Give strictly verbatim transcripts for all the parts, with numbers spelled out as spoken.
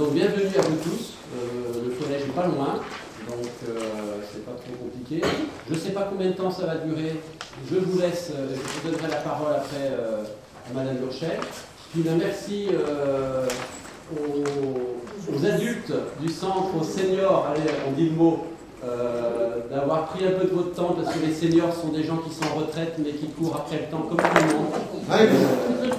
donc bienvenue à vous tous. Euh, le collège n'est pas loin, donc euh, c'est pas trop compliqué. Je ne sais pas combien de temps ça va durer. Je vous laisse, euh, je vous donnerai la parole après euh, à Madame Burchel. Puis ben, merci euh, aux, aux adultes du centre, aux seniors, allez, on dit le mot, euh, d'avoir pris un peu de votre temps, parce que les seniors sont des gens qui sont en retraite, mais qui courent après le temps comme tout le monde. Euh,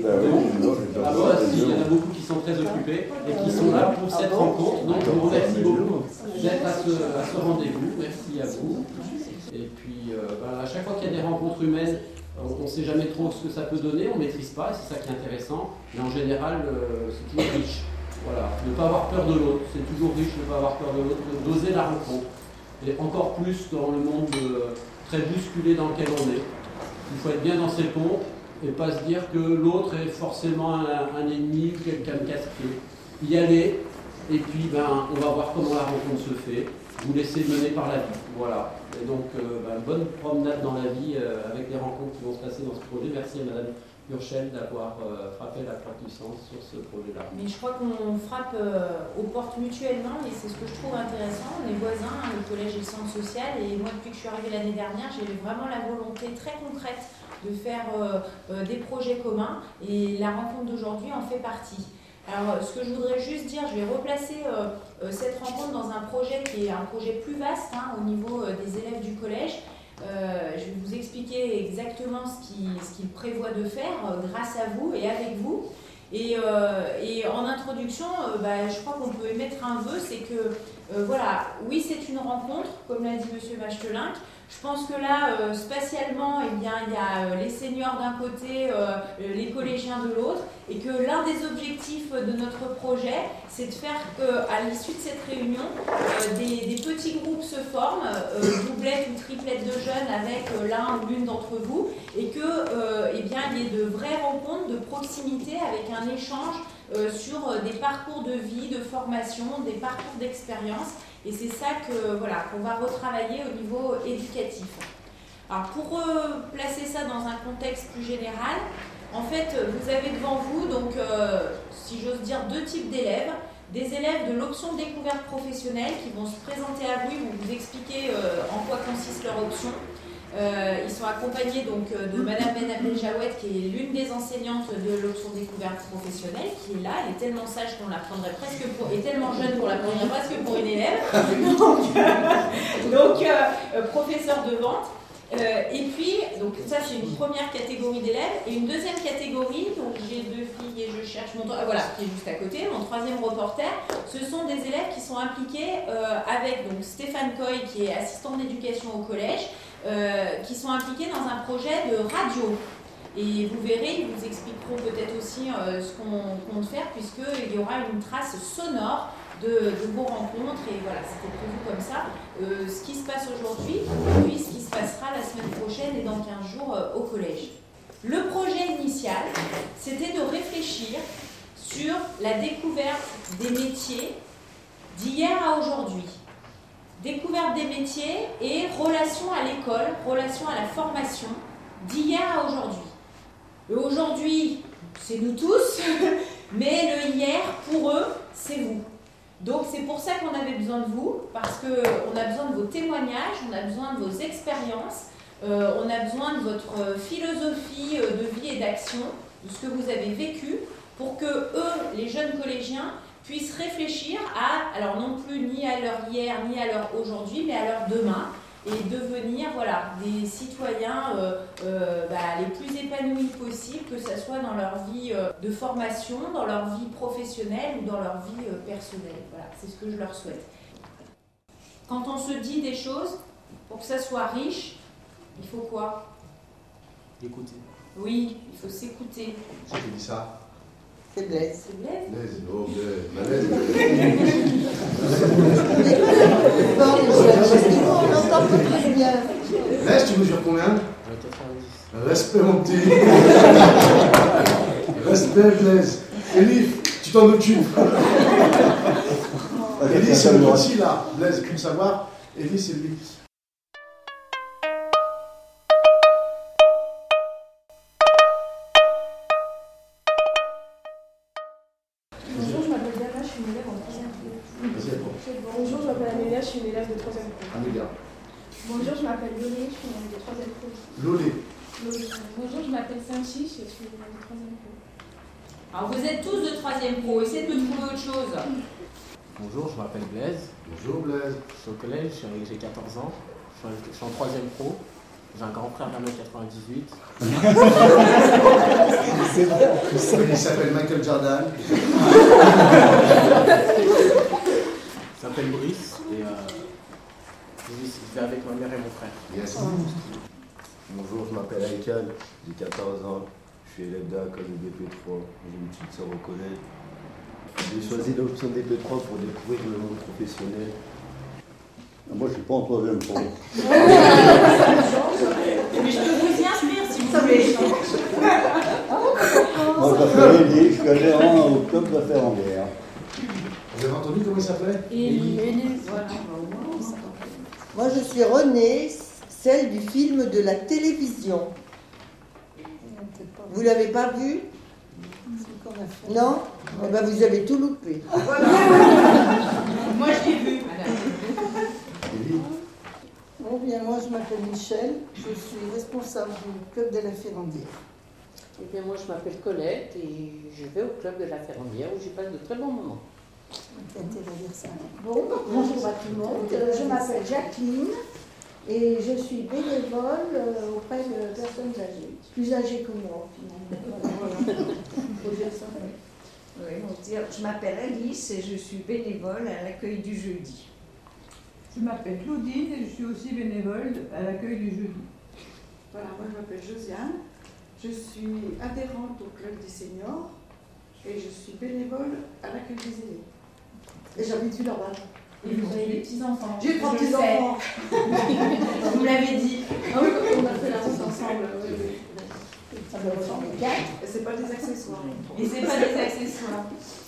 Ah bon, si, il y en a beaucoup qui sont très occupés et qui sont là pour cette rencontre. Donc je vous remercie beaucoup d'être à ce, à ce rendez-vous. Merci à vous. Et puis euh, ben, à chaque fois qu'il y a des rencontres humaines, on ne sait jamais trop ce que ça peut donner, on ne maîtrise pas, et c'est ça qui est intéressant. Mais en général, euh, c'est toujours riche. Voilà. Ne pas avoir peur de l'autre, c'est toujours riche de ne pas avoir peur de l'autre, d'oser la rencontre. Et encore plus dans le monde euh, très bousculé dans lequel on est. Il faut être bien dans ses pompes et pas se dire que l'autre est forcément un, un ennemi ou quelqu'un de casse-pied. Y aller, et puis ben, on va voir comment la rencontre se fait. Vous laissez mener par la vie. Voilà. Et donc, euh, ben, bonne promenade dans la vie euh, avec les rencontres qui vont se passer dans ce projet. Merci à Madame Burchel d'avoir euh, frappé la croix de puissance sur ce projet-là. Mais je crois qu'on frappe euh, aux portes mutuellement et c'est ce que je trouve intéressant. On est voisins, hein, le collège et le centre social, et moi depuis que je suis arrivée l'année dernière, j'ai eu vraiment la volonté très concrète de faire euh, euh, des projets communs, et la rencontre d'aujourd'hui en fait partie. Alors ce que je voudrais juste dire, je vais replacer euh, euh, cette rencontre dans un projet qui est un projet plus vaste hein, au niveau euh, des élèves du collège. Euh, je vais vous expliquer exactement ce qu'il ce qu'il prévoit de faire euh, grâce à vous et avec vous. Et, euh, et en introduction, euh, bah, je crois qu'on peut émettre un vœu, c'est que, euh, voilà, oui c'est une rencontre, comme l'a dit Monsieur Machtelinck. Je pense que là, euh, spatialement, eh bien, il y a euh, les seniors d'un côté, euh, les collégiens de l'autre, et que l'un des objectifs de notre projet, c'est de faire qu'à l'issue de cette réunion, euh, des, des petits groupes se forment, euh, doublettes ou triplettes de jeunes avec euh, l'un ou l'une d'entre vous, et que, euh, eh bien, il y ait de vraies rencontres de proximité avec un échange euh, sur euh, des parcours de vie, de formation, des parcours d'expérience. Et c'est ça que, voilà, qu'on va retravailler au niveau éducatif. Alors pour euh, placer ça dans un contexte plus général, en fait vous avez devant vous, donc, euh, si j'ose dire, deux types d'élèves. Des élèves de l'option découverte professionnelle qui vont se présenter à vous, ils vont vous expliquer euh, en quoi consiste leur option. Euh, ils sont accompagnés donc de Madame Benabel Jawed, qui est l'une des enseignantes de l'option découverte professionnelle, qui est là. Elle est tellement sage qu'on la prendrait presque pour, et tellement jeune qu'on la prendrait presque pour une élève. Donc, euh, donc euh, professeur de vente. Euh, et puis, donc ça c'est une première catégorie d'élèves, et une deuxième catégorie, donc j'ai deux filles et je cherche mon ah, voilà, qui est juste à côté, mon troisième reporter, ce sont des élèves qui sont impliqués euh, avec donc Stéphane Coy, qui est assistant d'éducation au collège, euh, qui sont impliqués dans un projet de radio. Et vous verrez, ils vous expliqueront peut-être aussi euh, ce qu'on compte faire, puisqu'il y aura une trace sonore de, de vos rencontres, et voilà, c'était prévu comme ça. Euh, ce qui se passe aujourd'hui, puis ce qui se passera la semaine prochaine et dans quinze jours euh, au collège. Le projet initial, c'était de réfléchir sur la découverte des métiers d'hier à aujourd'hui. Découverte des métiers et relation à l'école, relation à la formation d'hier à aujourd'hui. Et aujourd'hui, c'est nous tous, mais le hier, pour eux, c'est vous. Donc c'est pour ça qu'on avait besoin de vous, parce qu'on a besoin de vos témoignages, on a besoin de vos expériences, euh, on a besoin de votre philosophie de vie et d'action, de ce que vous avez vécu, pour que eux, les jeunes collégiens, puissent réfléchir à, alors non plus ni à leur hier, ni à leur aujourd'hui, mais à leur demain, et devenir voilà, des citoyens euh, euh, bah, les plus épanouis possibles, que ce soit dans leur vie euh, de formation, dans leur vie professionnelle ou dans leur vie euh, personnelle. Voilà, c'est ce que je leur souhaite. Quand on se dit des choses, pour que ça soit riche, il faut quoi? Écouter. Oui, il faut s'écouter. Je te dis ça. C'est Blaise. C'est Blaise. Blaise, oh Blaise. Ma Blaise. On n'entend pas très bien. Blaise, tu mesures combien? quatre-vingt-dix. Respect, mon petit. Respect, Blaise. Elif, tu t'en occupes. Elif, c'est le petit là. Blaise, pour savoir, Elif, c'est lui. Bonjour, je m'appelle Diana, je suis une élève en troisième pro. Deuxième pro. Bonjour, je m'appelle Amélia, je suis une élève de troisième pro. Amélia. Bonjour, je m'appelle Lolé, je suis une élève de troisième pro. Lolé. Bonjour, je m'appelle Saint-Chi, je suis une élève de troisième pro. Alors vous êtes tous de troisième pro, essayez de me trouver autre chose. Bonjour, je m'appelle Blaise. Bonjour Blaise. Je suis au collège, j'ai quatorze ans. Je suis, je suis en troisième pro. J'ai un grand frère d'un mètre quatre-vingt-dix-huit. Il s'appelle Michael Jordan. Il s'appelle Brice et euh, je vis je vais avec ma mère et mon frère. Yes. Bonjour, je m'appelle Aïkal, j'ai quatorze ans, je suis élève de la classe de D P trois, j'ai une petite sœur au collège. J'ai choisi l'option D P trois pour découvrir le monde professionnel. Moi, je suis pas en troisième pro. Mais je peux vous y inscrire si vous voulez. Moi, je m'appelle Elie, je suis adhérent au club de la Ferrandière. Vous avez entendu comment il s'appelait? Élie. Voilà. Moi, je suis Renée, celle du film de la télévision. Vous l'avez pas vu? Non? Eh ben, vous avez tout loupé. Moi je l'ai vu, madame. Bon, bien, moi je m'appelle Michel, je suis responsable du club de la Ferrandière. Eh bien, moi je m'appelle Colette et je vais au club de la Ferrandière où j'y passe de très bons moments. T'as intérêt à dire ça. Bon, bonjour à tout le monde, je m'appelle Jacqueline et je suis bénévole auprès de personnes âgées, plus âgées que moi finalement. Voilà. Faut dire ça. Oui, on peut dire, je m'appelle Alice et je suis bénévole à l'accueil du jeudi. Je m'appelle Claudine et je suis aussi bénévole à l'accueil du jeudi. Voilà, moi je m'appelle Josiane, je suis adhérente au club des seniors et je suis bénévole à l'accueil des élèves. Et j'habite Villeurbanne. Et vous avez des petits-enfants. J'ai trois Je le petits-enfants. Vous l'avez dit. Ah oui, on a fait la route ensemble. Oui, oui. Ça doit être en quatre. Et c'est pas des accessoires. Et c'est pas des accessoires.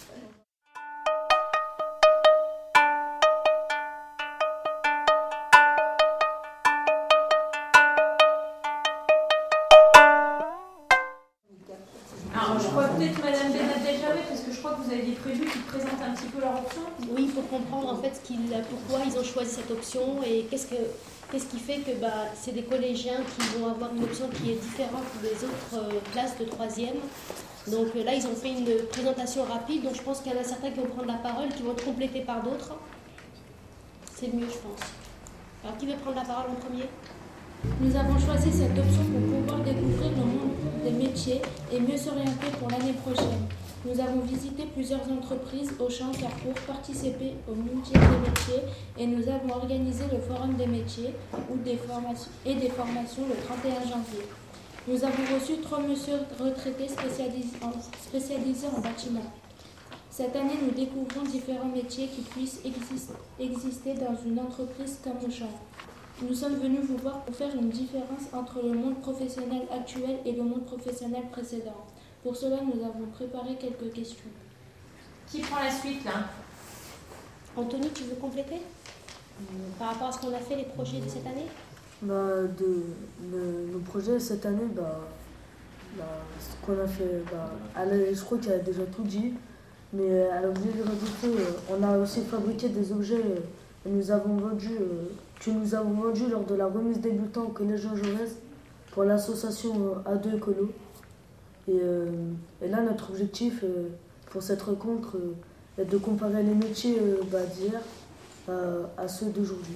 Alors, je crois peut-être Madame Benadel-Javet, parce que je crois que vous aviez prévu qu'ils présentent un petit peu leur option. Oui, il faut comprendre en fait ce qu'il, pourquoi ils ont choisi cette option et qu'est-ce, que, qu'est-ce qui fait que bah, c'est des collégiens qui vont avoir une option qui est différente des autres euh, classes de troisième. Donc euh, là, ils ont fait une présentation rapide, donc je pense qu'il y en a certains qui vont prendre la parole, qui vont être complétés par d'autres. C'est mieux, je pense. Alors, qui veut prendre la parole en premier ? Nous avons choisi cette option pour pouvoir découvrir le monde des métiers et mieux s'orienter pour l'année prochaine. Nous avons visité plusieurs entreprises, Auchan, Carrefour, participé au Mundial des métiers et nous avons organisé le Forum des métiers ou des formations, et des formations le trente et un janvier. Nous avons reçu trois messieurs retraités spécialisés en, spécialisés en bâtiment. Cette année, nous découvrons différents métiers qui puissent exist, exister dans une entreprise comme Auchan. Nous sommes venus vous voir pour faire une différence entre le monde professionnel actuel et le monde professionnel précédent. Pour cela, nous avons préparé quelques questions. Qui prend la suite là? Anthony, tu veux compléter euh, par rapport à ce qu'on a fait, les projets de cette année? Bah, de, le, le projet cette année, bah, bah, ce qu'on a fait, bah, elle, je crois qu'elle a déjà tout dit, mais elle a oublié de rajouter, euh, on a aussi fabriqué des objets euh, et nous avons vendu, euh, que nous avons vendus lors de la remise débutant au collège Jean Jaurès pour l'association euh, A deux Écolo. Et, euh, et là, notre objectif euh, pour cette rencontre euh, est de comparer les métiers euh, bah, d'hier euh, à ceux d'aujourd'hui.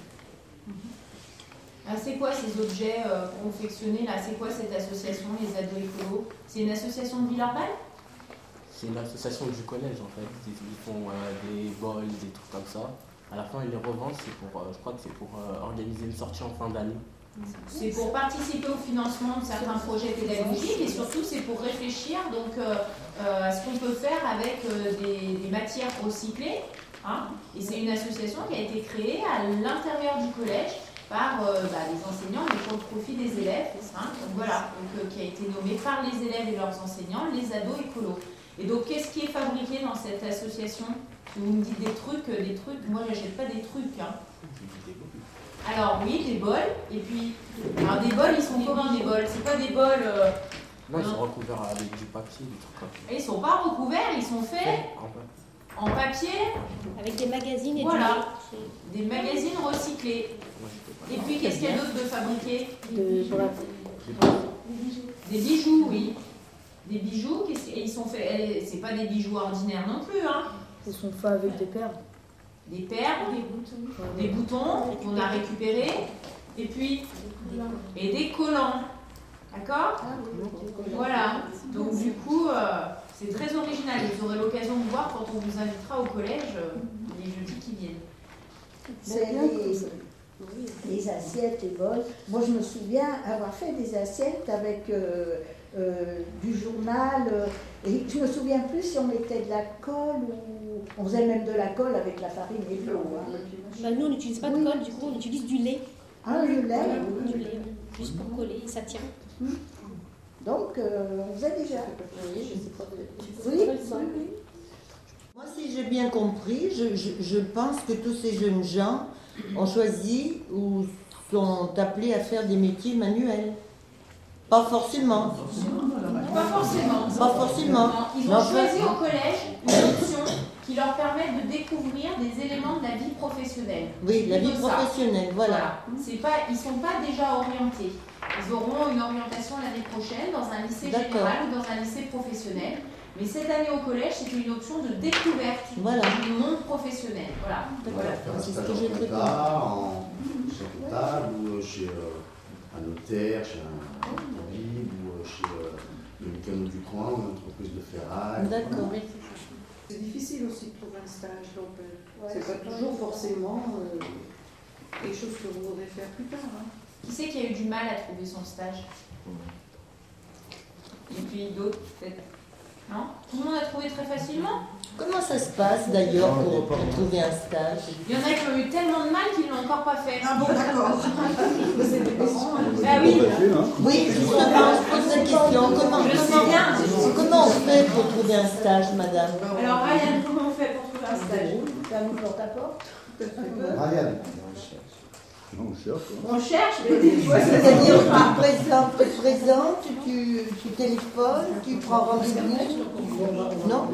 Ah, c'est quoi ces objets euh, confectionnés là? C'est quoi cette association, les ados écolos? C'est une association de Villeurbanne? C'est une association du collège en fait. Ils, ils font euh, des bols, des trucs comme ça. À la fin, ils les revendent. C'est pour, euh, je crois que c'est pour euh, organiser une sortie en fin d'année. C'est pour participer au financement de certains projets pédagogiques et surtout c'est pour réfléchir donc, euh, euh, à ce qu'on peut faire avec euh, des, des matières recyclées. Hein. Et c'est une association qui a été créée à l'intérieur du collège par euh, bah, les enseignants, mais pour le profit des élèves. Hein. Donc voilà, donc, euh, qui a été nommée par les élèves et leurs enseignants, les ados écolos. Et donc qu'est-ce qui est fabriqué dans cette association? Vous me dites des trucs, euh, des trucs, moi j'achète pas des trucs. Hein. Alors oui, des bols, et puis, alors des bols, ils sont comment des bols? C'est pas des bols... Euh, non, ils sont recouverts avec du papier, des trucs comme ça. Ils sont pas recouverts, ils sont faits... en papier. Avec des magazines et Voilà, du... des magazines recyclés. Et puis, qu'est-ce qu'il y a d'autre de fabriqué? De, voilà. Des bijoux, oui. Des bijoux, qu'est-ce qu'ils sont faits? C'est pas des bijoux ordinaires non plus, hein. Ils sont faits avec des perles. Des perles, des boutons, des boutons qu'on a récupérés, et puis et des collants, d'accord? Voilà. Donc du coup, euh, c'est très original. Vous aurez l'occasion de voir quand on vous invitera au collège euh, les jeudis qui viennent. C'est les, les assiettes, les bols. Moi, je me souviens avoir fait des assiettes avec euh, euh, du journal. Euh, et je me souviens plus si on mettait de la colle ou on faisait même de la colle avec la farine et l'eau. Hein. Bah, nous, on n'utilise pas de Oui. colle, du coup, on utilise du lait. Ah, le lait, Voilà, oui. du lait, juste pour coller, ça tient. Donc, euh, on faisait déjà. Oui, je sais pas. Oui, oui, oui. Moi, si j'ai bien compris, je, je, je pense que tous ces jeunes gens ont choisi ou sont appelés à faire des métiers manuels. Pas forcément. Pas forcément. Pas forcément. Non, ils Mais ont enfin- choisi au collège une option qui leur permet de découvrir des éléments de la vie professionnelle. Oui, la vie Plutôt ça. professionnelle, voilà. C'est pas, ils ne sont pas déjà orientés. Ils auront une orientation l'année prochaine dans un lycée D'accord. général ou dans un lycée professionnel. Mais cette année au collège, c'était une option de découverte Voilà. du monde professionnel. Voilà. Voilà, faire un stage en compta, en chez un comptable, ou chez euh, un notaire, chez un tabib, ou euh, chez euh, le mécano du coin, ou une entreprise de ferraille. D'accord. C'est difficile aussi de trouver un stage, donc euh, Ouais, c'est pas c'est toujours pas forcément euh, les choses que vous voudrez faire plus tard. Hein. Qui c'est qui a eu du mal à trouver son stage? Et puis d'autres, peut-être. Non? Tout le monde a trouvé très facilement? Comment ça se passe d'ailleurs pour, pour trouver un stage? Il y en a qui ont eu tellement de mal qu'ils ne l'ont encore pas fait. Ah bon, d'accord. C'est des parents, hein. Ah oui. Oui, justement, je pose la question. Comment, Je sais comment, bien. comment on fait pour trouver un stage, madame? Alors Ryan, comment on fait pour trouver un stage? Ça nous porte à porte. Ryan. Non, on cherche. hein. On cherche, mais des fois, ça C'est-à-dire, se pas. tu te présentes, tu te présentes, tu, tu téléphones, tu prends rendez-vous? Non?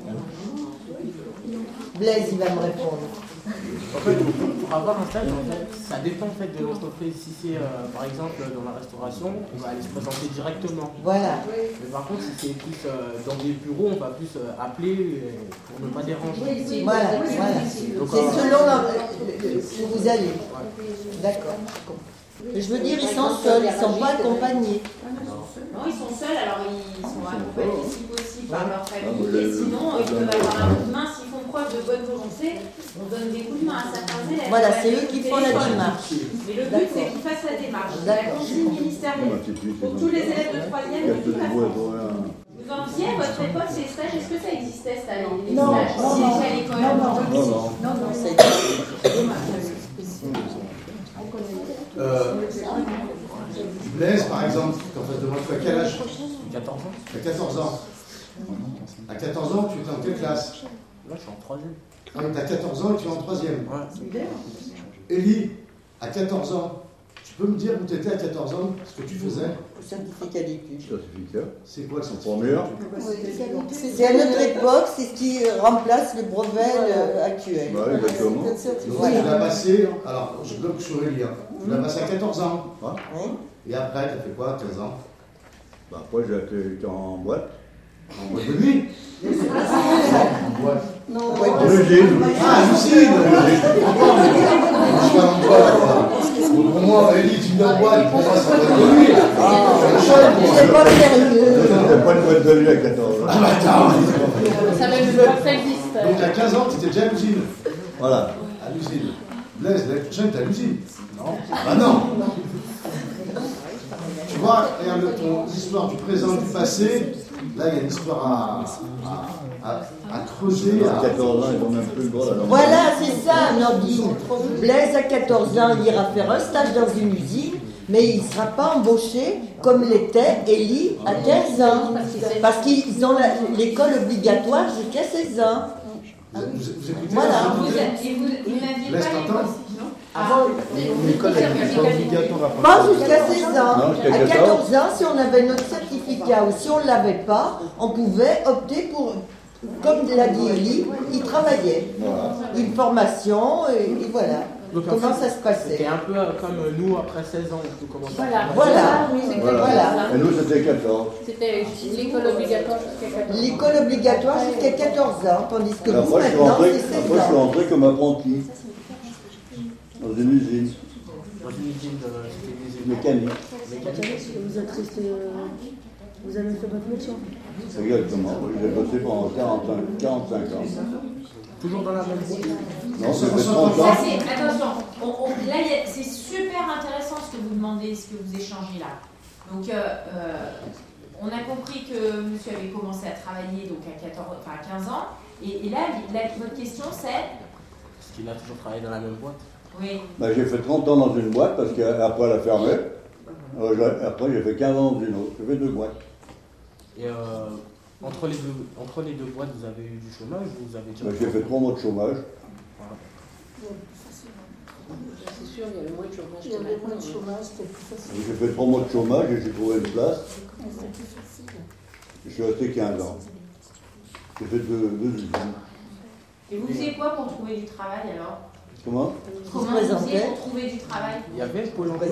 Blaise, il va me répondre. En fait, pour, pour avoir un stage, en fait, ça dépend en fait de l'entreprise. Si c'est euh, par exemple dans la restauration, on va aller se présenter directement. Voilà. Mais par contre, si c'est plus euh, dans des bureaux, on va plus euh, appeler euh, pour ne pas déranger. Voilà, voilà. Donc, C'est euh, selon la- le- le- où vous allez. D'accord. Mais je veux dire, ils sont seuls, ils ne sont pas accompagnés. Non, ils sont seuls, alors ils sont accompagnés si possible par leur Ah, famille. vous Et l'avez- sinon, ils peuvent avoir un coup de main s'ils font preuve de bonne volonté. On donne des coups de main à certains élèves. Voilà, On va c'est des eux qui coups de font la téléphone. démarche. Mais le but, D'accord. c'est qu'ils fassent la démarche. C'est la D'accord. consigne ministérielle. pour tous les élèves de troisième de toute la France. Vous en faisiez à votre époque ces stages? Est-ce que ça existait, ça, les, les Non, stages non, si non. j'étais à l'école? Non, non. Non, non. Non, non, Ça Euh, Blaise, par exemple, en face de moi, tu as quel âge? quatorze ans. Tu as quatorze ans. À quatorze ans, tu étais en quelle classe? Là, je suis en troisième. Ah oui, tu as quatorze ans et tu es en troisième. Ouais. Élie, à quatorze ans, tu peux me dire où tu étais à quatorze ans, ce que tu faisais? Le certificat d'études. Certificat. C'est quoi le certificat? Formulaire. C'est à notre époque, c'est ce qui remplace le brevet euh, actuel. Bah, exactement. Donc tu l'as passé, alors je bloque sur Élie, hein. Tu l'as passé à quatorze ans. Hein? Et après, tu as fait quoi à quinze ans? Bah, après, j'ai été en boîte. En boîte de nuit? En boîte. Non, En usine. Ah, l'usine! Je suis en boîte, quoi. Pour moi, Élie, tu me donnes boîte, pour moi, c'est en boîte de nuit. C'est pas sérieux. C'était pas une boîte de nuit à quatorze ans. Ah, bah attends! Ça même pas que ça existe. Donc à quinze ans, tu étais déjà à l'usine. Voilà. À l'usine. Blaise, l'année prochaine, tu es à l'usine. Non. Bah non. Tu vois, regarde ton l'histoire du présent et du passé. Là, il y a une histoire à, à, à, à creuser. À À... quatorze ans, ils ont même plus le droit d'aller en Voilà, c'est ça, Nordine. Blaise, à quatorze ans, il ira faire un stage dans une usine, mais il ne sera pas embauché comme l'était Élie à quinze ans. Parce qu'ils ont la- l'école obligatoire jusqu'à seize ans. Vous, vous, vous écoutez? Voilà. Vous, et vous, vous n'aviez Laisse pas t'entendre. les non Ah, L'école n'est pas obligatoire à pas jusqu'à seize ans. Non, jusqu'à À quatorze. quatorze ans, si on avait notre certificat ou si on ne l'avait pas, on pouvait opter pour, comme l'a dit Elie, il travaillait. Voilà. Une formation, et, et voilà. Donc, en Comment fait, ça se passait. C'était un peu euh, comme nous après seize ans, on commence Voilà. à Voilà. Voilà. Voilà. Et nous, c'était quatorze. C'était l'école obligatoire jusqu'à quatorze ans. L'école obligatoire jusqu'à quatorze ans, tandis que vous, Après, je suis maintenant, rentré, c'est après, seize je suis ans. rentré comme apprenti dans une usine dans une usine de c'était une usine mécanique. mécanique. Vous êtes resté. euh, Vous avez fait votre métier. Exactement. J'ai bossé pendant quarante-cinq, quarante-cinq ans. Toujours dans la même boîte. Non, ça fait trente Ça, ans. c'est, attention, on- on- là, il y a- c'est super intéressant ce que vous demandez, ce que vous échangez là. Donc, euh, euh, on a compris que monsieur avait commencé à travailler donc à, quatorze, enfin, à quinze ans. Et, et là, là, votre question, c'est Parce qu'il a toujours travaillé dans la même boîte. Oui. Ben, j'ai fait trente ans dans une boîte parce qu'après elle a fermé. Alors, j'ai- après j'ai fait quinze ans dans une autre. J'ai fait deux boîtes. Et euh, entre, les deux, entre les deux boîtes, vous avez eu du chômage ou vous avez déjà... Ben, j'ai fait trois mois de chômage. C'est sûr, il y avait moins de chômage Il y que avait moins maintenant. de chômage, c'était plus facile. J'ai fait trois mois de chômage et j'ai trouvé une place. Je suis resté quinze ans. J'ai fait deux, deux usines. Et vous faisiez quoi pour trouver du travail alors? Comment? Comment vous faisiez pour trouver du travail? Il y avait Pôle emploi.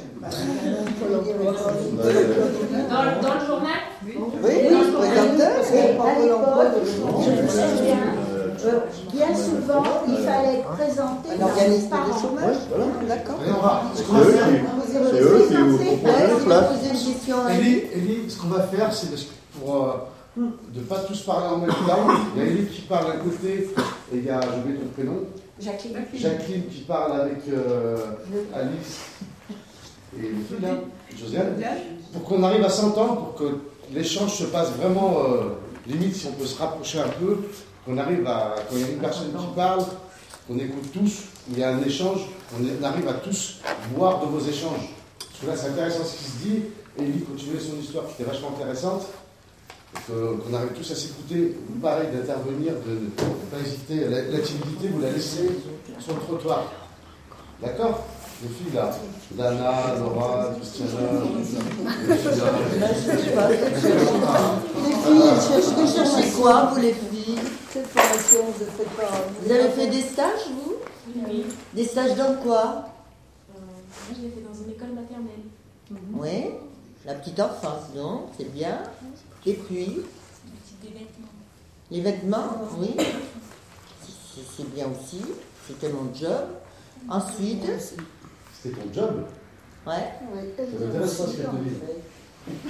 Dans, le- dans le journal? Oui, oui, je présentais. Et à l'époque, je me souviens, euh, bien souvent, il fallait présenter Un par organisme les parents. de chômage. D'accord. Et on va- ce qu'on C'est va eux faire, qui, c'est eux qui vous proposent une place. Poser une question à Elie, Elie, ce qu'on va faire, c'est de- pour euh, de ne pas tous parler en même temps. Il y a Elie qui parle d'un côté, et il y a, j'ai oublié ton prénom, Jacqueline. Jacqueline qui parle avec euh, Alice et les filles, là, Josiane, pour qu'on arrive à s'entendre, pour que l'échange se passe vraiment, euh, limite si on peut se rapprocher un peu, qu'on arrive à, quand il y a une personne qui parle, qu'on écoute tous, il y a un échange, on, est- on arrive à tous boire de vos échanges. Parce que là, c'est intéressant ce qui se dit, et Elie continuait son histoire qui était vachement intéressante, et que- qu'on arrive tous à s'écouter, vous pareil, d'intervenir, de ne pas hésiter, la, la timidité, vous la laissez sur le trottoir. D'accord? Les filles là, Dana, Laura, Christiana, les filles là. Les filles, vous cherchez quoi, vous les filles? Quelle formation vous avez fait par. Vous avez fait des stages, vous? Oui. Des stages dans quoi? Euh, moi, je l'ai fait dans une école maternelle. Oui, la petite enfance, non? C'est bien. Et puis, Des vêtements. les vêtements, oui. C'est c'est bien aussi. C'était mon job. Ensuite, C'était ton job? ouais. Ça m'intéresse pas ce qu'elle te dit.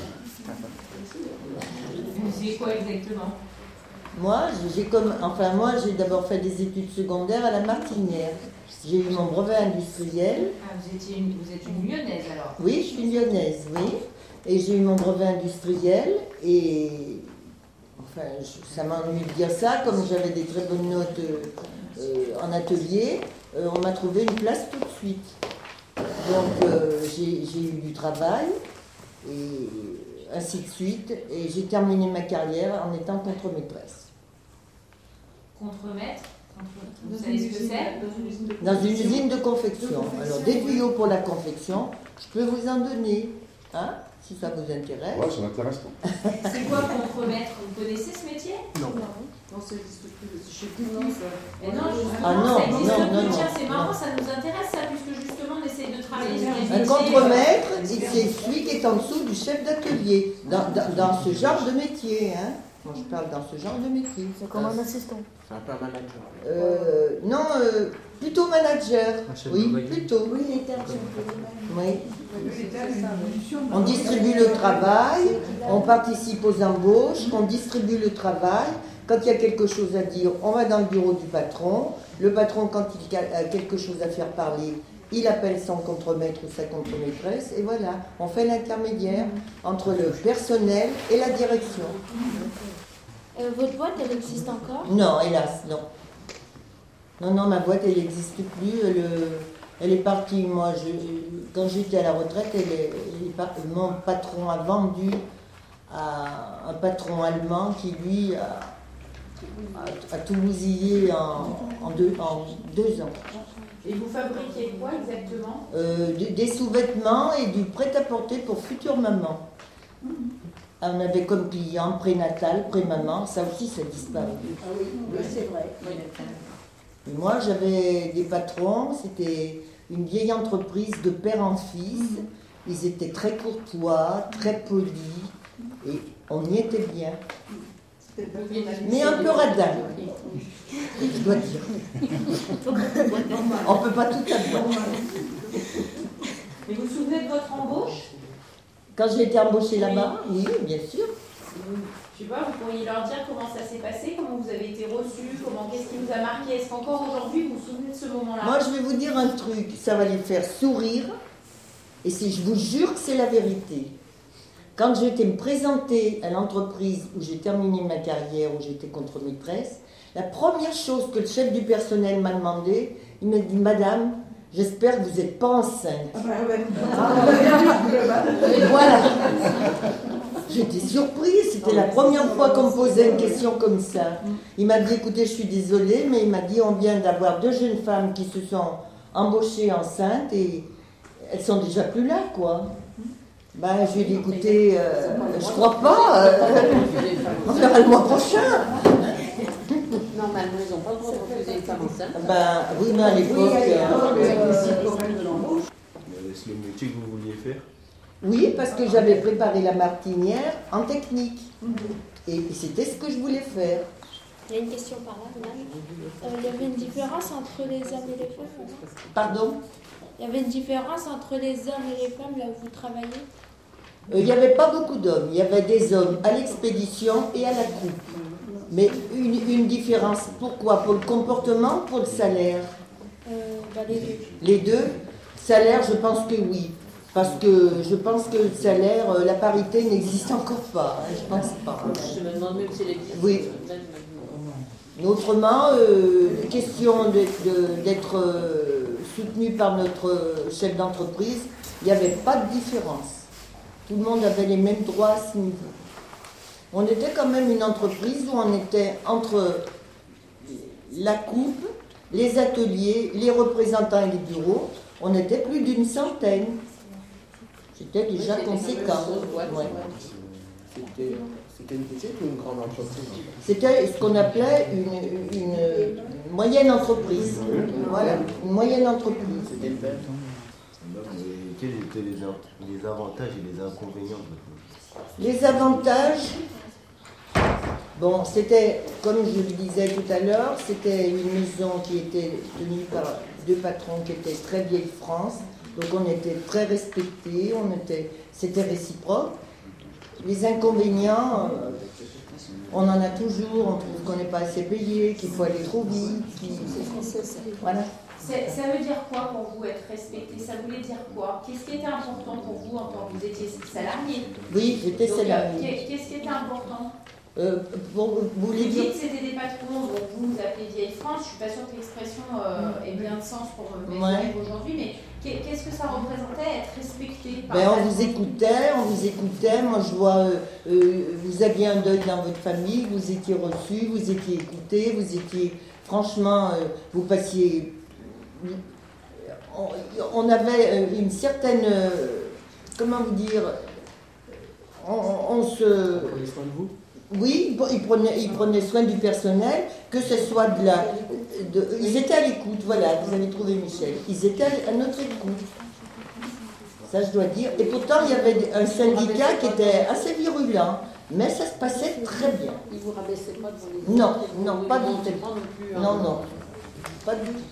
Vous faisiez quoi exactement? Moi, j'ai comme, enfin moi, j'ai d'abord fait des études secondaires à la Martinière. J'ai eu mon brevet industriel. Ah, vous, étiez une, vous êtes une lyonnaise alors? Oui, je suis lyonnaise, oui. Et j'ai eu mon brevet industriel et enfin, je- ça m'ennuie de dire ça, comme j'avais des très bonnes notes euh, euh, en atelier, euh, on m'a trouvé une place tout de suite. Donc euh, j'ai j'ai eu du travail et ainsi de suite. Et j'ai terminé ma carrière en étant contre-maîtresse. Contremaître? Contre- Vous savez ce que c'est? Dans une usine de confection. Alors des tuyaux pour la confection, je peux vous en donner, hein, si ça vous intéresse. Ouais, ça m'intéresse pas. C'est quoi contremaître? Vous connaissez ce métier? Non. Non, ça n'existe plus. Je sais plus comment ça. Mais non, justement, Ah non, ça existe non, plus. non, non, Tiens, c'est marrant, non. ça nous intéresse ça, puisque justement on essaye de travailler sur les Un métiers. contremaître, c'est celui qui est en dessous du chef d'atelier, dans, dans, dans ce genre de métier. Hein. Moi, je parle dans ce genre de métier. C'est comme un assistant. C'est un peu un manager. Euh, non, euh, plutôt manager. Un chef Oui, de plutôt. Oui, les termes sont plus les mêmes. Oui. On distribue le travail, on participe aux embauches, on distribue le travail. Quand il y a quelque chose à dire, on va dans le bureau du patron. Le patron, quand il a quelque chose à faire parler, il appelle son contremaître ou sa contremaîtresse. Et voilà, on fait l'intermédiaire entre le personnel et la direction. Euh, votre boîte, elle existe encore? Non, hélas, non. Non, non, ma boîte, elle n'existe plus. Elle, euh, elle est partie, moi, je, quand j'étais à la retraite, elle est, elle est par- mon patron a vendu à un patron allemand qui, lui, a, a, a tout bousillé en, en, deux, en deux ans. Et vous fabriquez quoi exactement? Euh, des, des sous-vêtements et du prêt-à-porter pour futures mamans. On avait comme client prénatal, pré-maman, ça aussi ça disparaît. Ah oui, oui, c'est vrai. Et moi j'avais des patrons, c'était une vieille entreprise de père en fils. Ils étaient très courtois, très polis, et on y était bien. Mais un peu radin, je dois dire. On ne peut pas tout avoir. Mais vous vous souvenez de votre embauche? Quand j'ai été embauchée là-bas, oui, bien sûr. Je sais pas, vous pourriez leur dire comment ça s'est passé, comment vous avez été reçus, comment, qu'est-ce qui vous a marqué? Est-ce qu'encore aujourd'hui vous vous souvenez de ce moment-là? Moi, je vais vous dire un truc, ça va les faire sourire, et si je vous jure que c'est la vérité. Quand j'étais me présenter à l'entreprise où j'ai terminé ma carrière, où j'étais contre-maîtresse, la première chose que le chef du personnel m'a demandé, il m'a dit « Madame, j'espère que vous n'êtes pas enceinte. » Et voilà. J'étais surprise, c'était la première fois qu'on me posait une question comme ça. Il m'a dit « Écoutez, je suis désolée, mais il m'a dit on vient d'avoir deux jeunes femmes qui se sont embauchées enceintes et elles sont déjà plus là, quoi. » Ben, je lui ai dit, écoutez, euh, je crois pas, euh, on verra le mois prochain. Normalement, ils n'ont pas le droit de refuser une femme enceinte. Ben, oui, mais à l'époque... C'est le métier que vous vouliez faire? Oui, parce que j'avais préparé la martinière en technique. Et c'était ce que je voulais faire. Il y a une question par là, madame. Euh, il y avait une différence entre les hommes et les femmes? Pardon? Il y avait une différence entre les hommes et les femmes là où vous travaillez? Il n'y avait pas beaucoup d'hommes. Il y avait des hommes à l'expédition et à la coupe. Mais une, une différence. Pourquoi? Pour le comportement, pour le salaire? euh, bah, Les deux. Les deux? Salaire, je pense que oui. Parce que je pense que le salaire, la parité n'existe encore pas. Hein, je pense pas. Je me demande même si elle existe. Oui. Mais autrement, euh, question d'être euh, soutenu par notre chef d'entreprise, il n'y avait pas de différence. Tout le monde avait les mêmes droits à ce niveau. On était quand même une entreprise où on était entre la coupe, les ateliers, les représentants et les bureaux, on était plus d'une centaine. C'était déjà oui, conséquent. Ouais. C'était, c'était une petite ou une grande entreprise? C'était ce qu'on appelait une, une, une moyenne entreprise. Voilà, une moyenne entreprise. C'était belle. Quels étaient les, les avantages et les inconvénients de Les avantages, bon, c'était, comme je le disais tout à l'heure, c'était une maison qui était tenue par deux patrons qui étaient très vieille France. Donc on était très respectés, on était, c'était réciproque. Les inconvénients, euh, on en a toujours, on trouve qu'on n'est pas assez payé, qu'il faut aller trop vite. Qu'il... Voilà. Ça veut dire quoi pour vous être respecté? Ça voulait dire quoi? Qu'est-ce qui était important pour vous en tant que vous étiez salarié? Oui, j'étais salarié. Qu'est-ce qui était important? Euh, bon, vous voulez vous dire... dites que c'était des patrons, donc vous vous appelez Vieille France, je ne suis pas sûre que l'expression euh, ait bien de sens pour mes élèves aujourd'hui, mais qu'est-ce que ça représentait être respecté par ben, on vous écoutait, on vous écoutait, moi je vois, euh, euh, vous aviez un deuil dans votre famille, vous étiez reçu, vous étiez écouté, vous étiez, franchement, euh, vous passiez, on, on avait une certaine, euh, comment vous dire, on, on se... On prenait soin de vous? Oui, ils prenaient, ils prenaient soin du personnel, que ce soit de la... De, ils étaient à l'écoute, voilà, vous avez trouvé Michel. Ils étaient à notre écoute. Ça, je dois dire. Et pourtant, il y avait un syndicat qui était assez virulent, mais ça se passait très bien. Ils ne vous rabaissaient pas devant les Non, autres, non, pas du tout. Non, non, pas du tout.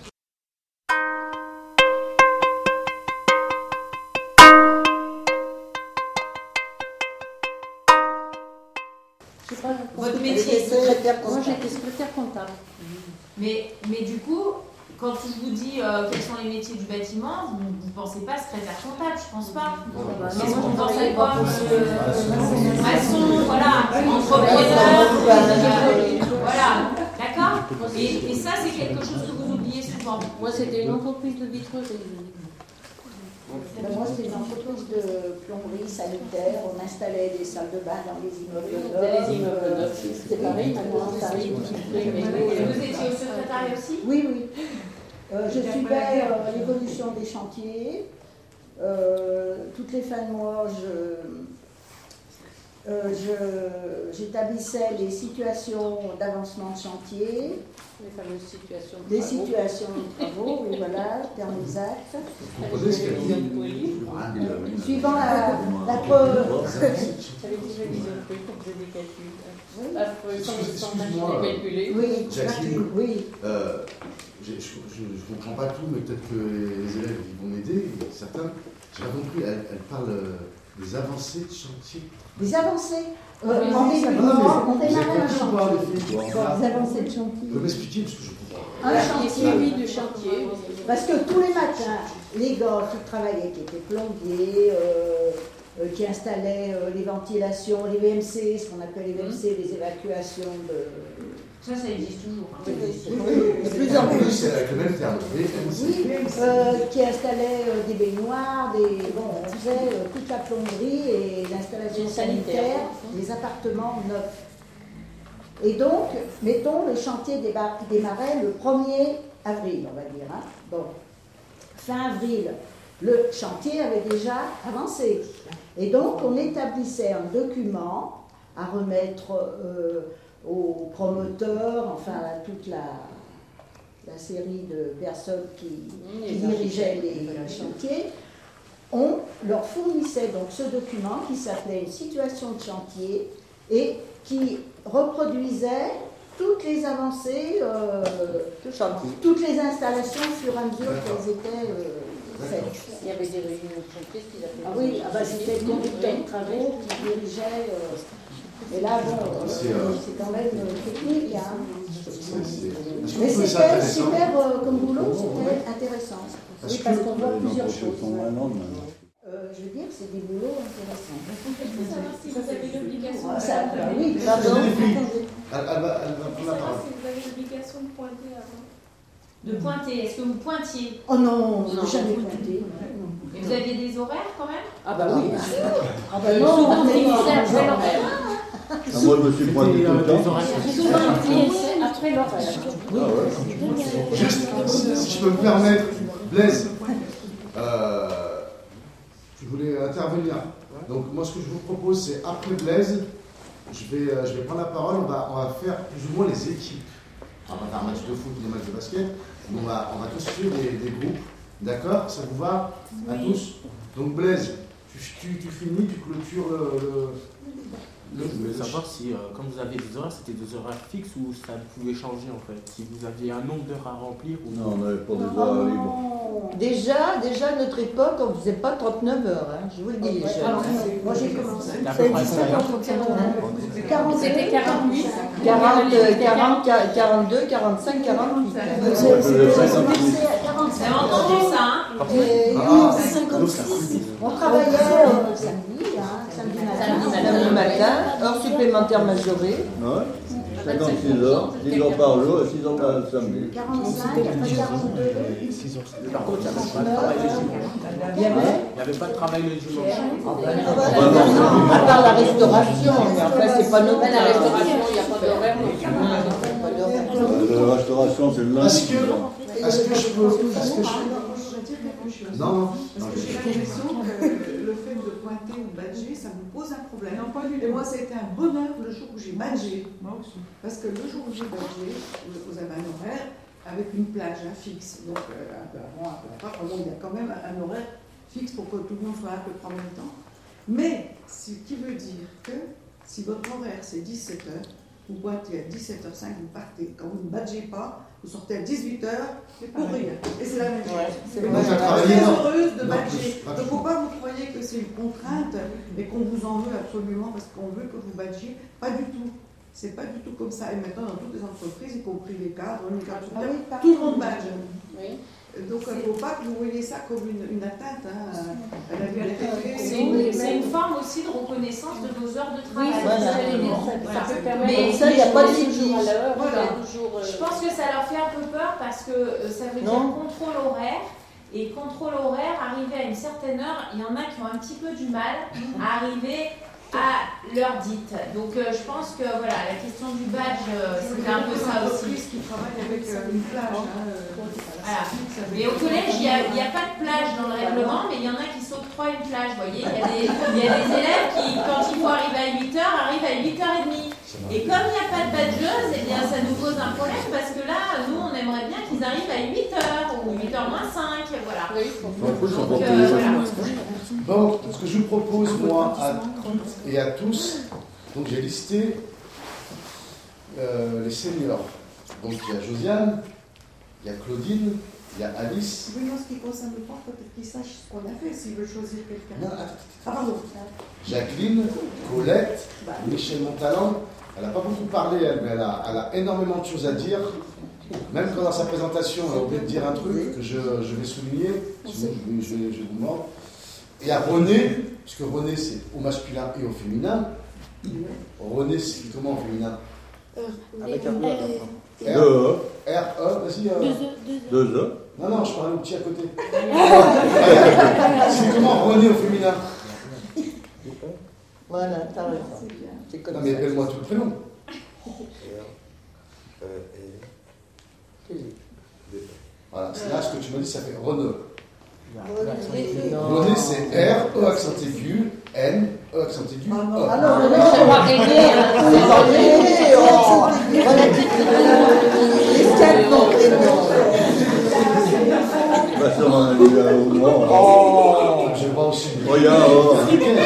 Votre métier, secrétaire comptable. Moi, j'étais secrétaire comptable. Mais, mais du coup, quand je vous dis euh, quels sont les métiers du bâtiment, vous ne pensez pas secrétaire comptable, je pense pas. Qu'est-ce qu'on pense à quoi euh, Maçon, voilà, entrepreneur, euh, voilà, d'accord. et, et ça, c'est quelque chose que vous oubliez souvent. Moi, c'était une entreprise de vitrerie. Ben moi, c'était une entreprise de plomberie sanitaire. On installait des salles de bain dans les immeubles neufs. Dans les immeubles neufs, c'est pareil, maintenant, ça arrive. Vous étiez au secrétariat aussi? Oui, oui. Euh, je suivais euh, l'évolution des chantiers. Euh, toutes les fins de mois, je, euh, je- j'établissais les situations d'avancement de chantier, Les fameuses situations de des travaux. situations de travaux, oui, voilà, termes exacts. Comprenez ce qu'elle dit? Suivant la, la preuve. J'avais déjà mis un peu pour faisait des calculs. Après, sans, sans machine Excuse-moi, à calculer. Oui, Jacqueline, oui. euh, j'ai- je ne comprends pas tout, mais peut-être que les élèves ils vont m'aider, certains. J'ai pas compris, elle, elle parle euh, des avancées de chantier. Des avancées. Euh, Oui, en oui, ça débutant, va. on Vous avez démarrait un compris ou pas, chantier. les filles? Bon, des avancées de chantier. Vous pouvez m'expliquer parce que je comprends pas. Un chantier. Suivi du chantier. Parce que tous les matins, les gars qui travaillaient, qui étaient plombiers, euh, euh, qui installaient euh, les ventilations, les V M C, ce qu'on appelle les V M C, les évacuations de... Ça, ça existe toujours. hein. De plus en plus. C'est avec le même terme, V M C. Oui, euh, qui installaient euh, des baignoires, des... Bon, on faisait euh, toute la plomberie et l'installation Les sanitaires. sanitaire, les appartements neufs. Et donc, mettons, le chantier débar- démarrait le premier avril, on va dire. Hein. Bon, fin avril, le chantier avait déjà avancé. Et donc, on établissait un document à remettre euh, aux promoteurs, enfin à toute la, la série de personnes qui, qui dirigeaient les, les chantiers. On leur fournissait donc ce document qui s'appelait une situation de chantier et qui reproduisait toutes les avancées, euh, toutes les installations au fur et à mesure qu'elles étaient euh, faites. Il y avait des réunions de chantier, ce qu'ils appelaient. Ah oui, ah bah, c'était le conducteur de travaux qui dirigeait. Euh, et là, bon, euh, C'est, euh, c'est quand même euh, technique. Hein. C'est- c'est- est-ce que Mais vous trouvez ça c'était intéressant? super euh, comme boulot, c'était intéressant. Parce Oui, parce que- qu'on voit plusieurs choses. Son ouais. un an maintenant. Euh, je veux dire, c'est des boulots intéressants. Je veux savoir si vous avez l'obligation Ah, de ça, pointer. oui, Excusez pardon. les filles. Elle, elle va, elle va Je veux prendre la savoir parole. si vous avez l'obligation de pointer avant. De pointer, est-ce que vous pointiez? Oh non, Non. jamais pointé. Et vous aviez des horaires quand même? Ah bah oui. Ah bah Euh, non, souvent, mais c'est non, ça, non, après non. l'horaire. Ah, moi, je me suis pointé tout le temps. Souvent, c'est après l'horaire. Juste, si, si je peux me permettre, Blaise, euh, je voulais intervenir. Donc moi, ce que je vous propose, c'est après Blaise, je vais, euh, je vais prendre la parole, on va, on va faire plus ou moins les équipes. On va faire un match de foot, des matchs de basket, on va, on va tous suivre des, des groupes. D'accord? Ça vous va à tous? Donc Blaise, tu, tu, tu finis, tu clôtures le... le, Je voulais savoir si, euh, comme vous avez des horaires, c'était des horaires fixes ou ça pouvait changer en fait. Si vous aviez un nombre d'heures à remplir ou Non, on n'avait pas des Oh horaires libres. non. Déjà, déjà à notre époque, on ne faisait pas trente-neuf heures, hein, je vous le dis, les jeunes. Alors, moi j'ai commencé. C'était à Ça peu près existait combien? quand on quarante-deux, C'était quarante-huit. quarante, quarante, quarante-deux, quarante-cinq, quarante-huit. On faisait cinquante-huit. Vous avez entendu ça, hein? Et Ah, nous, cinquante-six. On travaillait euh, samedi, hein, samedi matin. Samedi matin, heures supplémentaires majorées. Ouais. cinquante-six heures, dix heures par jour et six heures par samedi. quarante-cinq, après quarante-deux. Par contre, il n'y avait pas de travail le dimanche. Il y avait Il n'y avait pas de travail le dimanche. À part la restauration, mais après, c'est pas notre La cas. restauration, il n'y a pas d'horaire. non plus. Euh, La restauration, c'est le Est-ce lundi. que, est-ce que je peux... Est-ce que je... Je veux dire quelque chose. Non, non. Parce que j'ai l'impression que le fait de pointer ou badger, ça me pose un problème. Non, pas du Et tout. moi, ça a été un bonheur le jour où j'ai badgé. Moi aussi. Parce que le jour où j'ai badgé, vous avez un horaire avec une plage hein, fixe. Donc, euh, un peu avant, un peu après. Enfin, bon, il y a quand même un horaire fixe pour que tout le monde soit à peu près en même temps. Mais, ce qui veut dire que si votre horaire c'est dix-sept heures, vous pointez à dix-sept heures cinq, vous partez. Quand vous ne badgez pas, vous sortez à dix-huit heures pour rien. Et c'est la même chose. C'est Mais vrai. moi, je Donc, suis à travailler, très non. heureuse de Non, badger. pas Il ne du faut pas vous croyez que c'est une contrainte et qu'on vous en veut absolument parce qu'on veut que vous badgiez. Pas du tout. C'est pas du tout comme ça. Et maintenant, dans toutes les entreprises, y compris les cadres, les cadres, Ah oui, tout le monde badge. Oui. Donc, il ne faut pas que vous voyez ça comme une, une atteinte hein, à la liberté. C'est une, c'est une forme aussi de reconnaissance de nos heures de travail. Oui, Voilà. ça, les- ça, Voilà. ça peut permettre. Mais ça, il n'y a pas de toujours à l'heure, Voilà. il y a toujours. euh, Je pense que ça leur fait un peu peur parce que euh, ça veut Non. dire contrôle horaire. Et contrôle horaire, arrivé à une certaine heure, il y en a qui ont un petit peu du mal à arriver à l'heure dite. Donc euh, je pense que voilà, la question du badge, euh, c'était un peu ça aussi. Qui travaille avec euh, une plage. Hein, euh, Voilà. Mais au collège, il n'y a, a pas de plage dans le règlement, mais il y en a qui s'octroient une plage. Vous voyez, il y, a des- il y a des élèves qui, quand il faut arriver à huit pose un problème parce que là, nous, on aimerait bien qu'ils arrivent à huit heures ou huit heures moins cinq, voilà. Donc, euh, voilà. Donc, ce que je vous propose, moi, à toutes et à tous, donc j'ai listé euh, les seniors. Donc, il y a Josiane, il y a Claudine, il y a Alice. Oui, en ce qui concerne le prof, peut-être qu'il sache ce qu'on a fait s'il veut choisir quelqu'un. Non, attends. Ah, pardon. Jacqueline, Colette, Michel Montalent. Elle n'a pas beaucoup parlé, elle, mais elle a, elle a énormément de choses à dire. Même quand dans sa présentation, elle a oublié de dire un truc que je, je vais souligner, sinon je, je, je, je vous demande. Et à René, puisque René c'est au masculin et au féminin. René c'est comment au féminin? Avec un E. R, E, R, E, vas-y. Deux E. Deux E. Non, non, je parlais au petit à côté. C'est comment René au féminin? Voilà, t'as raison. Non, mais appelle-moi tout le prénom. Voilà, c'est là ce que tu m'as dit, ça fait René. René, c'est R, E accent aigu, N, E accent aigu, E. Ah non, non, non, c'est pas réglé, c'est pas réglé. Les quatre noms prénoms. Bah, ça va aller là au moins. Oh, je vais pas aussi. Regarde.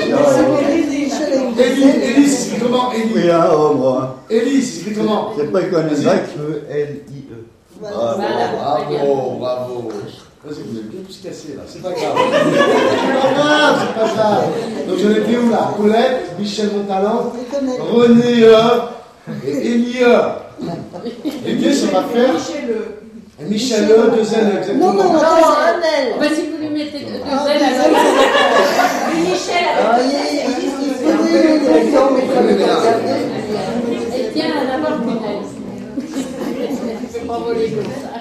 Élie, Élie, c'est écrit comment? Élie. Oui, un homme. Élie, c'est écrit comment? C'est pas qu'on est grec. E L I E. Bravo, bravo, bravo. Vas-y, vous avez bien tous cassé là, c'est pas grave. C'est pas grave, c'est pas grave. Donc j'en étais où là? Colette, Michel Montalent, René E et Élie E. L'idée, ça va faire. Michel E, deux L, exactement. Non, non, non, un L. Bah, si vous lui mettez deux L à la Michel Ah, il est Et tiens, à la barre d'une L. Je ne peux pas voler comme ça.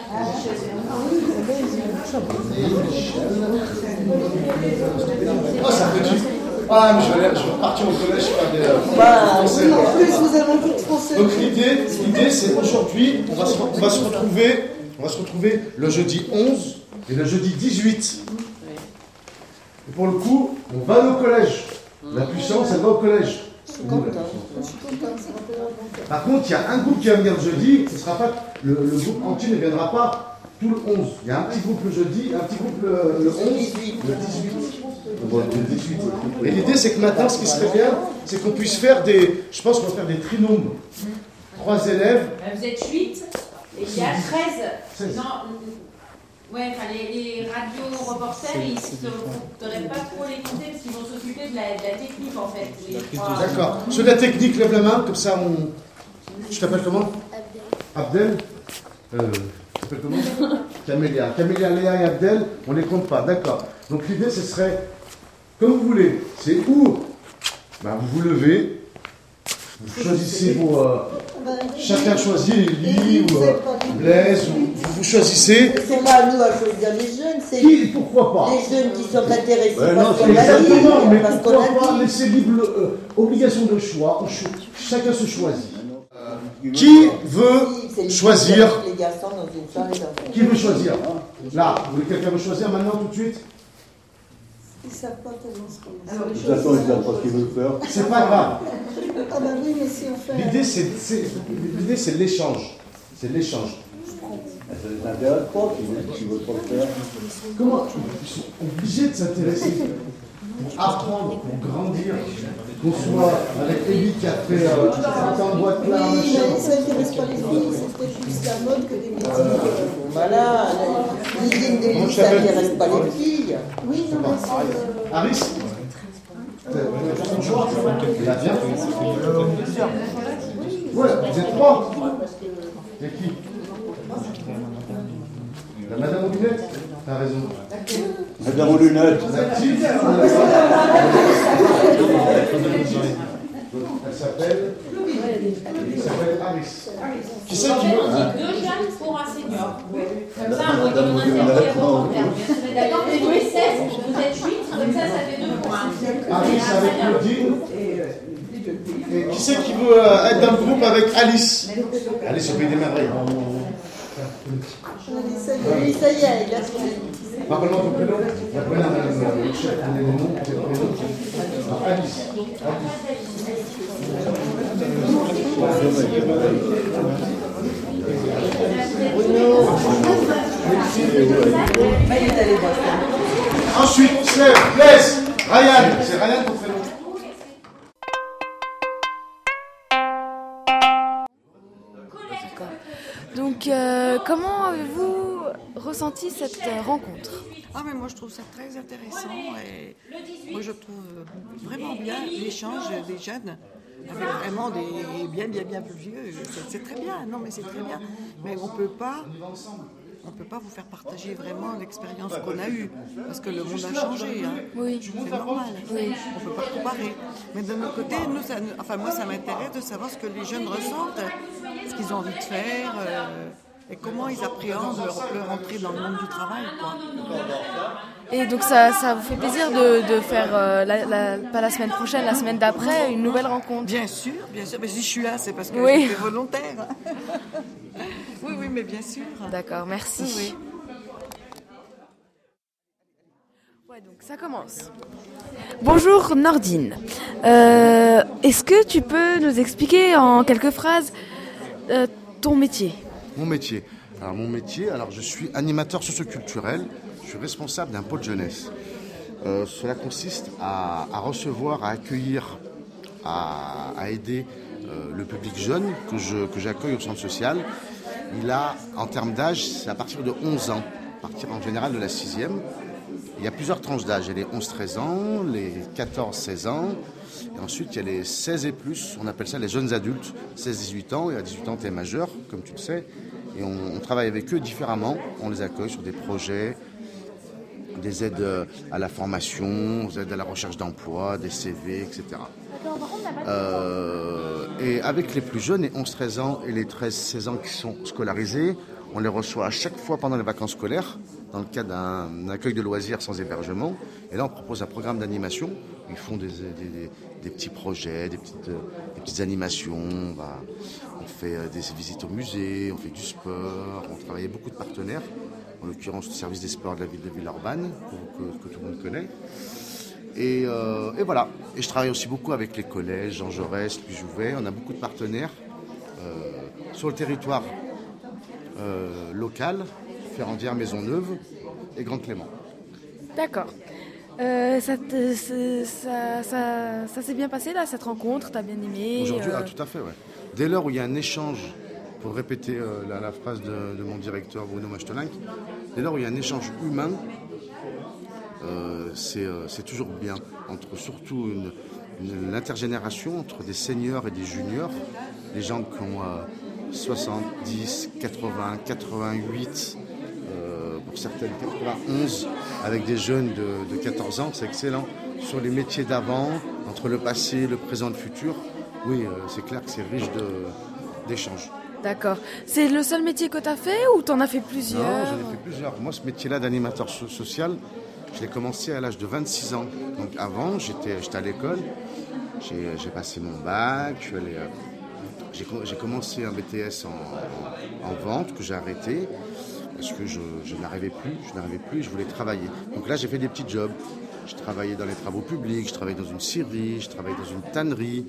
Oh, ça fait du. Ah, mais je vais, je vais repartir au collège, je vais faire des. Bah, français. oui, en plus, vous avez beaucoup de français. Donc l'idée, l'idée c'est aujourd'hui, on va, se, on va se retrouver, on va se retrouver le jeudi onze et le jeudi dix-huit. Et pour le coup, on va au collège. La puissance, elle va au collège. Je suis contente. Je suis contente, ça va faire longtemps. Par contre, il y a un groupe qui va venir le jeudi, ce sera pas, le, le groupe entier ne viendra pas tout le onze. Il y a un petit groupe le jeudi, un petit groupe le, le onze, le dix-huit. Bon, le dix-huit. Et l'idée, c'est que maintenant, ce qui serait bien, c'est qu'on puisse faire des, je pense qu'on va faire des trinômes. Trois élèves. Vous êtes huit et il y a treize. seize. Non, ouais, enfin les, les radios-reporters, ils ne sauraient pas trop les compter parce qu'ils vont s'occuper de la, de la technique en fait. Les trois- D'accord. Ceux de la technique, lève la main, comme ça on. Tu t'appelles comment? Abdel. Euh, tu t'appelles comment? Camélia. Camélia, Léa et Abdel, on les compte pas, d'accord. Donc l'idée, ce serait, comme vous voulez, c'est où ben, vous vous levez, vous choisissez vos. Euh, chacun choisit Élie ou euh, Blaise, ou vous, vous choisissez. C'est pas à nous à choisir les jeunes, c'est Qui, pourquoi pas? les jeunes qui sont intéressés Ouais, parce non, qu'on a dit. exactement, mais Parce qu'on pourquoi a pas dit. laisser libre euh, obligation de choix, on cho- chacun se choisit. Qui veut choisir? Les garçons dans une soirée d'enfants. Qui veut choisir? Là, vous voulez quelqu'un veut choisir maintenant tout de suite? Ils ne savent pas tellement ce qu'on De toute façon, ils ne savent pas ce qu'ils veulent faire. C'est pas grave. Ah bah oui, mais si on fait... L'idée c'est c'est- l'idée, c'est l'échange. C'est l'échange. Ça ne les intéresse pas, ils ne veulent pas le faire. Comment ils sont obligés de s'intéresser pour apprendre, pour grandir, qu'on soit avec Élie qui a fait euh, un boîte là, Oui, machin. mais ça n'intéresse pas les filles, c'est peut-être plus la mode que des métiers. Euh, Voilà, l'idée de Comment lui, tu ça t'appelles? n'intéresse pas les filles. Oui, non, mais c'est... euh, Aris? Il a bien. Ouais, vous êtes trois. C'est qui? La madame aux lunettes? T'as raison. Madame aux lunettes. La petite. Elle s'appelle. Elle s'appelle Aris. Qui c'est En qui fait, veut? on dit deux jeunes pour un senior. Comme ça, on on intervient les reporters. D'accord, mais vous êtes seize, vous êtes huit, comme ça, ça fait deux pour un. Aris avec Claudine. Et qui c'est qui veut euh, être dans le groupe avec Alice? Alice au pays des merveilles. Oui, ça y est, il a trouvé. Rappelle-moi ton prénom. La prénom, le chef, les noms, tes prénoms. Ah, Alice. Ensuite, on se lève, Blaise, Ryan, c'est Ryan ton prénom. Donc, euh, comment avez-vous ressenti cette euh, rencontre? Ah mais moi je trouve ça très intéressant et moi je trouve vraiment bien l'échange des jeunes avec vraiment des bien bien bien plus vieux. C'est, c'est très bien, non mais c'est très bien. Mais on peut pas, on peut pas vous faire partager vraiment l'expérience qu'on a eue parce que le monde a changé. Hein. Oui. C'est normal. Oui. On peut pas comparer. Mais de notre côté, nous, ça, enfin moi ça m'intéresse de savoir ce que les jeunes ressentent, ce qu'ils ont envie de faire. Euh, Et comment ils appréhendent leur, leur entrée dans le monde du travail, quoi. Et donc ça, ça vous fait plaisir de, de faire, euh, la, la, pas la semaine prochaine, la semaine d'après, une nouvelle rencontre? Bien sûr, bien sûr. Mais si je suis là, c'est parce que oui. j'étais volontaire. Oui, oui, mais bien sûr. D'accord, merci. Oui, oui. Ouais, donc ça commence. Bonjour Nordine. Euh, est-ce que tu peux nous expliquer en quelques phrases euh, ton métier? Mon métier. Alors mon métier, alors je suis animateur socioculturel, je suis responsable d'un pôle jeunesse. Euh, cela consiste à, à recevoir, à accueillir, à, à aider euh, le public jeune que, je, que j'accueille au centre social. Il a, en termes d'âge, c'est à partir de onze ans, à partir en général de la sixième. Il y a plusieurs tranches d'âge, il y a les onze treize ans, les quatorze seize ans, et ensuite il y a les seize et plus, on appelle ça les jeunes adultes, seize dix-huit ans, et à dix-huit ans tu es majeur, comme tu le sais, et on, on travaille avec eux différemment, on les accueille sur des projets, des aides à la formation, des aides à la recherche d'emploi, des C V, et cetera. Euh, et avec les plus jeunes, les onze treize ans et les treize seize ans qui sont scolarisés, on les reçoit à chaque fois pendant les vacances scolaires, dans le cadre d'un accueil de loisirs sans hébergement. Et là, on propose un programme d'animation. Ils font des, des, des, des petits projets, des petites, des petites animations. On, va, on fait des visites au musée, on fait du sport. On travaille avec beaucoup de partenaires, en l'occurrence le service des sports de la ville de Villeurbanne, que, que, que tout le monde connaît. Et, euh, et voilà. Et je travaille aussi beaucoup avec les collèges, Jean Jaurès, Louis Jouvet. On a beaucoup de partenaires euh, sur le territoire euh, local, Ferrandière, Maisonneuve et Grand Clément. D'accord. Euh, ça, te, ça, ça, ça s'est bien passé là, cette rencontre? T'as bien aimé? Aujourd'hui, euh... ah, tout à fait, ouais. Dès lors où il y a un échange, pour répéter euh, la, la phrase de, de mon directeur Bruno Machtelinck, dès lors où il y a un échange humain, euh, c'est, euh, c'est toujours bien, entre surtout une, une, l'intergénération entre des seniors et des juniors, les gens qui ont euh, soixante-dix, quatre-vingts, quatre-vingt-huit, euh, pour certaines quatre-vingt-onze, avec des jeunes de, de quatorze ans, c'est excellent. Sur les métiers d'avant, entre le passé, le présent et le futur, oui, euh, c'est clair que c'est riche de, d'échanges. D'accord. C'est le seul métier que tu as fait ou tu en as fait plusieurs? Non, j'en ai fait plusieurs. Moi, ce métier-là d'animateur so- social, je l'ai commencé à l'âge de vingt-six ans. Donc avant, j'étais, j'étais à l'école, j'ai, j'ai passé mon bac, je suis allé, euh, j'ai, j'ai commencé un B T S en, en, en vente que j'ai arrêté parce que je, je n'arrivais plus, je n'arrivais plus, je voulais travailler. Donc là, j'ai fait des petits jobs. Je travaillais dans les travaux publics, je travaillais dans une scierie, je travaillais dans une tannerie.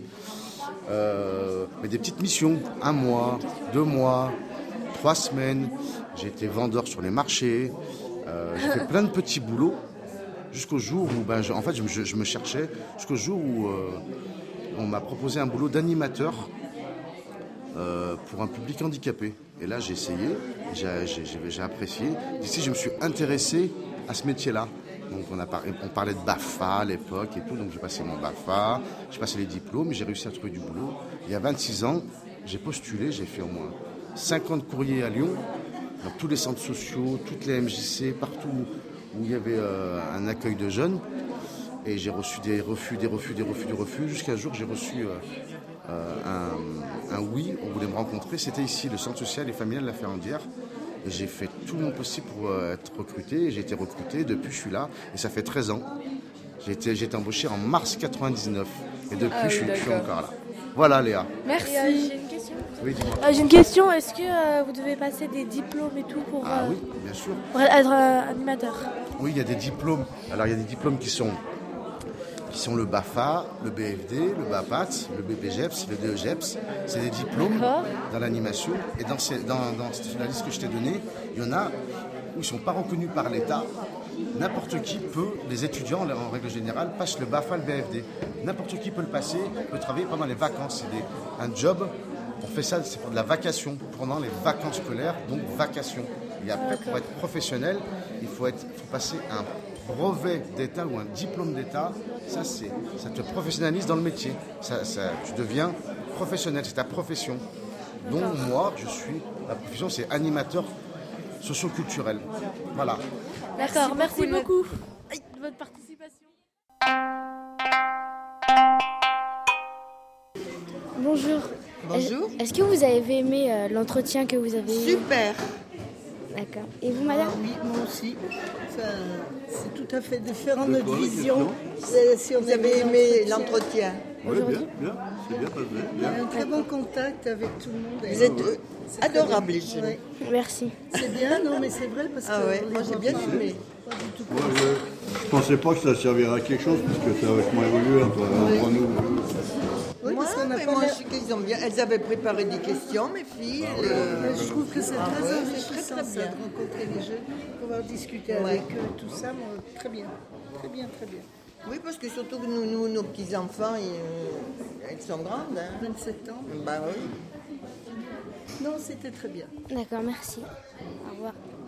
Euh, mais des petites missions, un mois, deux mois, trois semaines. J'ai été vendeur sur les marchés. Euh, j'ai fait plein de petits boulots jusqu'au jour où, ben, je, en fait, je, je, je me cherchais, jusqu'au jour où euh, on m'a proposé un boulot d'animateur euh, pour un public handicapé. Et là, j'ai essayé, j'ai, j'ai, j'ai, j'ai apprécié. D'ici, je me suis intéressé à ce métier-là. Donc on, a par... on parlait de BAFA à l'époque et tout, donc j'ai passé mon BAFA, j'ai passé les diplômes, j'ai réussi à trouver du boulot. Il y a vingt-six ans, j'ai postulé, j'ai fait au moins cinquante courriers à Lyon, dans tous les centres sociaux, toutes les M J C, partout où il y avait euh, un accueil de jeunes. Et j'ai reçu des refus, des refus, des refus, des refus, jusqu'à un jour j'ai reçu euh, euh, un, un oui, on voulait me rencontrer. C'était ici, le centre social et familial de la Ferrandière. Et j'ai fait tout mon possible pour euh, être recruté. Et j'ai été recruté, depuis je suis là. Et ça fait treize ans. J'ai été, j'ai été embauché en mars quatre-vingt-dix-neuf. Et depuis ah, oui, je, suis, je suis encore là. Voilà. Voilà Léa. Merci. Euh, j'ai une question. Oui, dis-moi. Euh, j'ai une question. Est-ce que euh, vous devez passer des diplômes et tout pour, Ah euh, oui, bien sûr. pour être euh, animateur? Oui, il y a des diplômes. Alors il y a des diplômes qui sont... qui sont le BAFA, le B F D, le BAPAT, le B P G E P S, le D E G E P S. C'est des diplômes dans l'animation. Et dans, ces, dans, dans la liste que je t'ai donnée, il y en a où ils ne sont pas reconnus par l'État, n'importe qui peut, les étudiants en règle générale, passent le BAFA, le B F D. N'importe qui peut le passer, peut travailler pendant les vacances. C'est des, un job, on fait ça, c'est pour de la vacation, pendant les vacances scolaires, donc vacation. Et après, pour être professionnel, il faut, être, il faut passer un brevet d'État ou un diplôme d'État. Ça, c'est, ça te professionnalise dans le métier. Ça, ça, tu deviens professionnel, c'est ta profession. Donc moi, je suis, ma profession, c'est animateur socio-culturel. Voilà. D'accord, merci, merci beaucoup de votre participation. Bonjour. Bonjour. Est-ce que vous avez aimé euh, l'entretien que vous avez eu? Super. D'accord. Et vous, madame? Ah, oui, moi aussi. Ça, c'est tout à fait différent de notre vision. C'est, si vous avez aimé l'entretien. Oui, bien, bien. C'est bien passé. Il y a un très bon contact avec tout le monde. Vous êtes euh, adorable, les jeunes. Ouais. Merci. C'est bien, non, mais c'est vrai parce ah que. Ouais, moi j'ai bien aimé. Pas du tout. Ouais, je ne pensais pas que ça servirait à quelque chose parce que ça a vachement évolué entre, ouais. entre nous. Oui, moi, parce qu'on a mais pas moi l'air... je sais qu'ils ont bien. Elles avaient préparé des questions, mes filles. Ah, ouais. euh... Je trouve que c'est ah, très ouais, enrichissant c'est très, très bien. ça, de rencontrer les jeunes, pouvoir discuter ouais. avec eux, tout ça, moi, très bien. Très bien, très bien. Oui, parce que surtout que nous, nous nos petits-enfants, ils, ils sont grandes. Hein. vingt-sept ans. Bah oui. Non, c'était très bien. D'accord, merci. Au revoir.